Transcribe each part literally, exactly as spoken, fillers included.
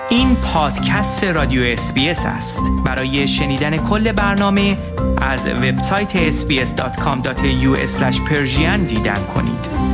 این پادکست رادیو اس بی اس است. برای شنیدن کل برنامه از وبسایت اس بی اس دات کام دات ای یو اسلش پرشین دیدن کنید.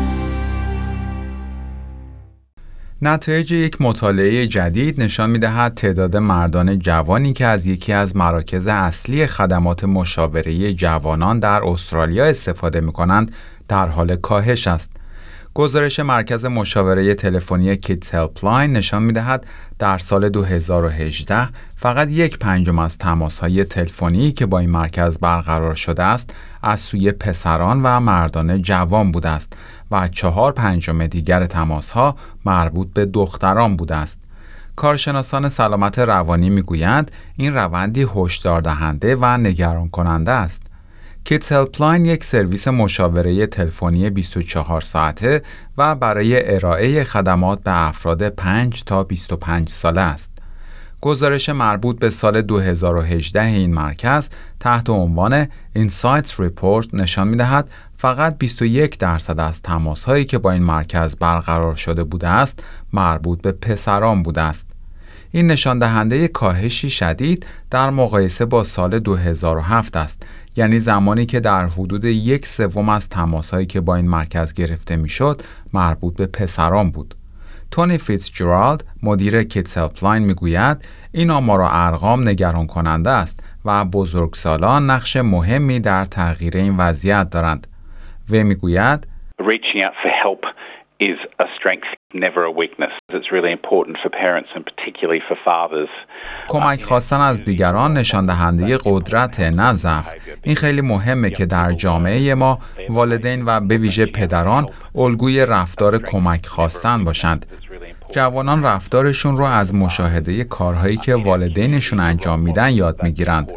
نتایج یک مطالعه جدید نشان می‌دهد تعداد مردان جوانی که از یکی از مراکز اصلی خدمات مشاوره جوانان در استرالیا استفاده می‌کنند در حال کاهش است. گزارش مرکز مشاوره تلفنی کیدز هلپلاین نشان می‌دهد در سال دو هزار و هجده فقط یک پنجم از تماس‌های تلفنی که با این مرکز برقرار شده است از سوی پسران و مردان جوان بوده است و چهار پنجم دیگر تماس‌ها مربوط به دختران بوده است. کارشناسان سلامت روانی می‌گویند این روندی هشدار دهنده و نگران کننده است. کیدز هلپلاین یک سرویس مشاوره تلفنی بیست و چهار ساعته و برای ارائه خدمات به افراد پنج تا بیست و پنج ساله است. گزارش مربوط به سال دو هزار و هجده این مرکز تحت عنوان Insights Report نشان می‌دهد فقط بیست و یک درصد از تماس‌هایی که با این مرکز برقرار شده بوده است مربوط به پسران بوده است. این نشان دهنده کاهشی شدید در مقایسه با سال دو هزار و هفت است، یعنی زمانی که در حدود یک سوم از تماس‌هایی که با این مرکز گرفته میشد مربوط به پسران بود. تونی فیتزجرالد مدیر کیدز هلپلاین میگوید این آمار و ارقام نگران کننده است و بزرگسالان نقش مهمی در تغییر این وضعیت دارند. و میگوید Reaching out for help is a strength, never a weakness. It's really important for parents and particularly for fathers. کمک خواستن از دیگران نشان دهنده قدرت، نه ضعف. این خیلی مهمه که در جامعه ما والدین و به ویژه پدران الگوی رفتار کمک خواستن باشند. جوانان رفتارشون رو از مشاهده کارهایی که والدینشون انجام میدن یاد میگیرند.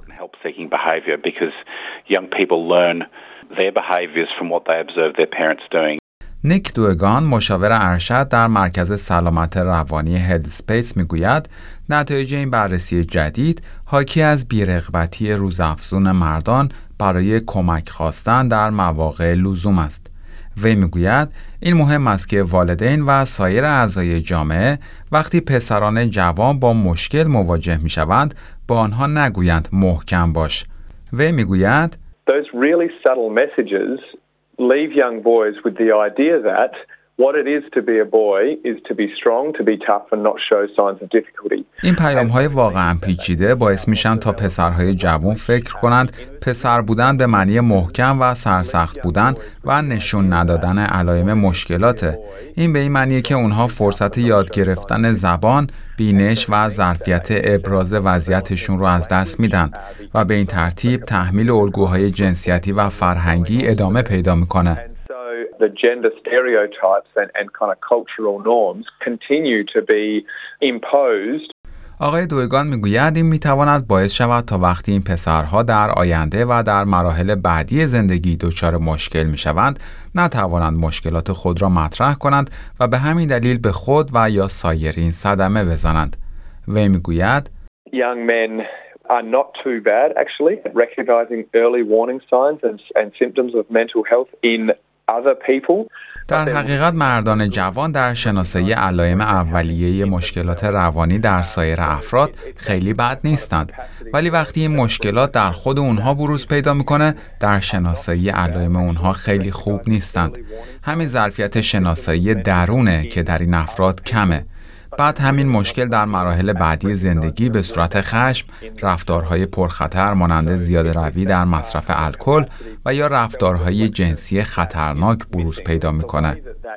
نیک دوگان مشاور ارشد در مرکز سلامت روانی هدسپیس میگوید نتایج این بررسی جدید حاکی از بی‌رغبتی روزافزون مردان برای کمک خواستن در مواقع لزوم است. وی میگوید این مهم است که والدین و سایر اعضای جامعه وقتی پسران جوان با مشکل مواجه میشوند با آنها نگویند محکم باش. وی میگوید Those really subtle messages leave young boys with the idea that what it is to be a boy is to be strong, to be tough and not show signs of difficulty. این پیام‌های واقعاً پیچیده باعث میشن تا پسرهای جوان فکر کنند پسر بودن به معنی محکم و سرسخت بودن و نشون ندادن علائم مشکلاته. این به این معنیه که اونها فرصت یاد گرفتن زبان، بینش و ظرفیت ابراز وضعیتشون رو از دست میدن و به این ترتیب تحمیل الگوهای جنسیتی و فرهنگی ادامه پیدا میکنه. The gender stereotypes and, and kind of cultural norms continue to be imposed. آقای دوگان میگوید این میتواند باعث شود تا وقتی این پسرها در آینده و در مراحل بعدی زندگی دچار مشکل میشوند نتوانند مشکلات خود را مطرح کنند و به همین دلیل به خود و یا سایرین صدمه بزنند. وی میگوید Young men are not too bad actually at recognizing early warning signs and, and symptoms of mental health in other people. در حقیقت مردان جوان در شناسایی علائم اولیه مشکلات روانی در سایر افراد خیلی بد نیستند، ولی وقتی این مشکلات در خود اونها بروز پیدا میکنه در شناسایی علائم اونها خیلی خوب نیستند. همین ظرفیت شناسایی درونه که در این افراد کمه. بعد همین مشکل در مراحل بعدی زندگی به صورت خشم، رفتارهای پرخطر مانند زیاده‌روی در مصرف الکل و یا رفتارهای جنسی خطرناک بروز پیدا می‌کنه.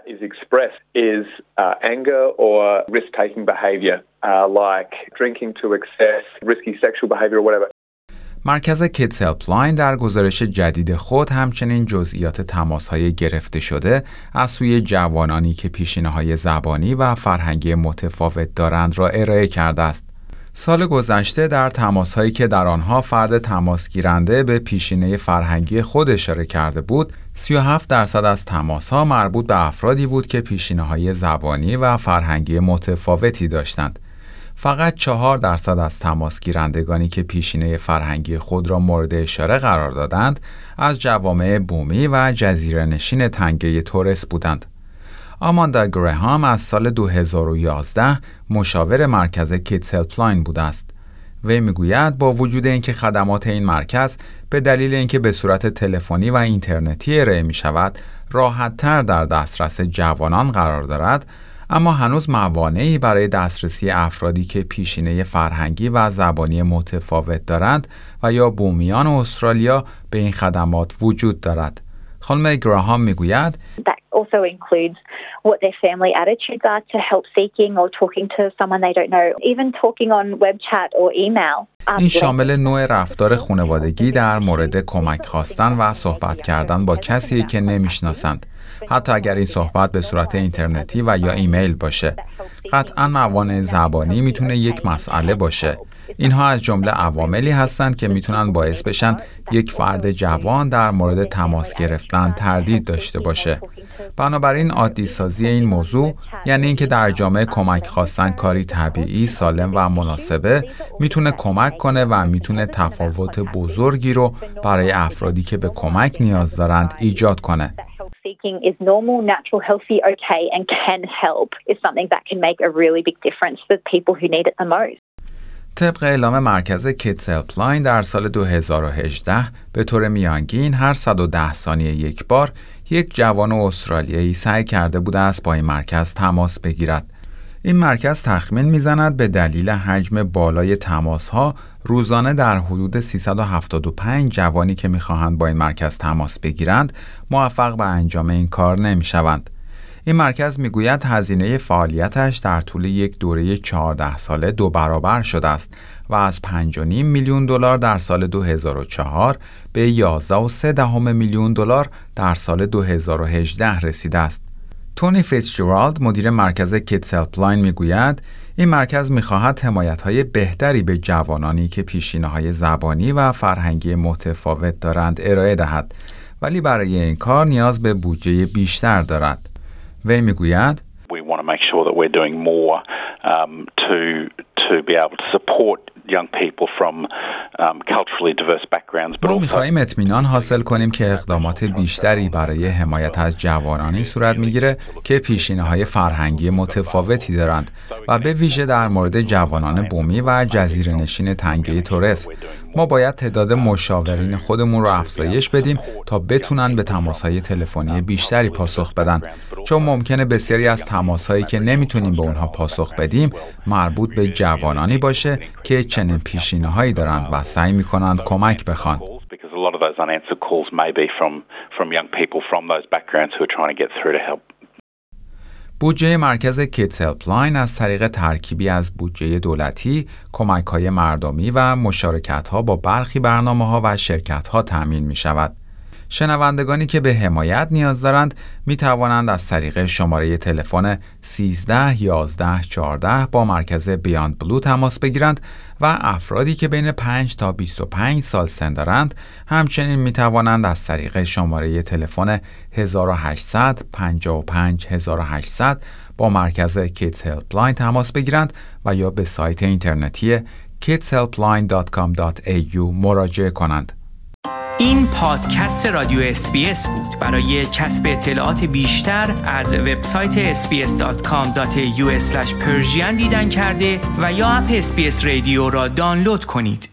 مرکز کیدز هلپلاین در گزارش جدید خود همچنین جزئیات تماس‌های گرفته شده از سوی جوانانی که پیشینه‌های زبانی و فرهنگی متفاوت دارند را ارائه کرده است. سال گذشته در تماس‌هایی که در آنها فرد تماس گیرنده به پیشینه فرهنگی خود اشاره کرده بود، سی و هفت درصد از تماس‌ها مربوط به افرادی بود که پیشینه‌های زبانی و فرهنگی متفاوتی داشتند. فقط چهار درصد از تماس گیرندگانی که پیشینه فرهنگی خود را مورد اشاره قرار دادند، از جوامع بومی و جزیره نشین تنگه تورس بودند. آماندا گراهام از سال دو هزار و یازده مشاور مرکز کیدز هلپلاین بوده است. وی میگوید با وجود اینکه خدمات این مرکز به دلیل اینکه به صورت تلفنی و اینترنتی ارائه می شود راحت‌تر در دسترس جوانان قرار دارد، اما هنوز موانعی برای دسترسی افرادی که پیشینه فرهنگی و زبانی متفاوت دارند و یا بومیان استرالیا به این خدمات وجود دارد. خانم گراهام میگوید That also includes what their family attitudes are to help seeking or talking to someone they don't know, even talking on web chat or email. این شامل نوع رفتار خانوادگی در مورد کمک خواستن و صحبت کردن با کسی که نمیشناسند، حتی اگر این صحبت به صورت اینترنتی و یا ایمیل باشه. قطعاً موانع زبانی میتونه یک مسئله باشه. اینها از جمله عواملی هستند که میتونن باعث بشن یک فرد جوان در مورد تماس گرفتن تردید داشته باشه. بنابراین عادی سازی این موضوع، یعنی اینکه در جامعه کمک خواستن کاری طبیعی، سالم و مناسبه، میتونه کمک کنه و میتونه تفاوت بزرگی رو برای افرادی که به کمک نیاز دارند ایجاد کنه. Seeking is normal, natural, healthy, okay, and can help is something that can make a really big difference for people who need it the most. طبق اعلام مرکز کیدز هلپلاین در سال دو هزار و هجده به طور میانگین هر صد و ده ثانیه یک بار یک جوان استرالیایی سعی کرده بوده است با این مرکز تماس بگیرد. این مرکز تخمین میزند به دلیل حجم بالای تماس‌ها روزانه در حدود سیصد و هفتاد و پنج جوانی که می‌خواهند با این مرکز تماس بگیرند موفق به انجام این کار نمی‌شوند. این مرکز میگوید هزینه فعالیتش در طول یک دوره چهارده ساله دو برابر شده است و از پنج و نیم میلیون دلار در سال دو هزار و چهار به یازده و سه دهم میلیون دلار در سال دو هزار و هجده رسیده است. تونی فیتزجرالد مدیر مرکز کیدز هلپلاین میگوید این مرکز میخواهد حمایت‌های بهتری به جوانانی که پیشینه‌های زبانی و فرهنگی متفاوت دارند ارائه دهد، ولی برای این کار نیاز به بودجه بیشتر دارد. وی میگوید We want to make sure that we're doing more um, to to be able to support young people from um, culturally diverse backgrounds. ما می‌خواهیم اطمینان حاصل کنیم که اقدامات بیشتری برای حمایت از جوانانی صورت می‌گیره که پیشینه‌های فرهنگی متفاوتی دارند و به ویژه در مورد جوانان بومی و جزیره‌نشین تنگه تورس. ما باید تعداد مشاورین خودمون رو افزایش بدیم تا بتونن به تماس‌های تلفنی بیشتری پاسخ بدن، چون ممکنه بسیاری از تماس‌هایی که نمیتونیم به اونها پاسخ بدیم مربوط به جوانانی باشه که چنین پیشینه‌هایی دارند و سعی می‌کنند کمک بخوان. بودجه مرکز کیدز هلپلاین از طریق ترکیبی از بودجه دولتی، کمک‌های مردمی و مشارکت‌ها با برخی برنامه‌ها و شرکت‌ها تأمین می‌شود. شنوندگانی که به حمایت نیاز دارند می توانند از طریق شماره تلفن سیزده یازده چهارده با مرکز بیاند بلو تماس بگیرند و افرادی که بین پنج تا بیست و پنج سال سن دارند همچنین می توانند از طریق شماره تلفن هزار و هشتصد پنجاه و پنج هزار و هشتصد با مرکز کیدز هلپلاین تماس بگیرند و یا به سایت اینترنتی kids helpline dot com dot a u مراجعه کنند. این پادکست رادیو اس بی اس بود. برای کسب اطلاعات بیشتر از وبسایت اس بی اس دات کام دات ای یو اسلش پرژین دیدن کرده و یا اپ اس بی اس رادیو را دانلود کنید.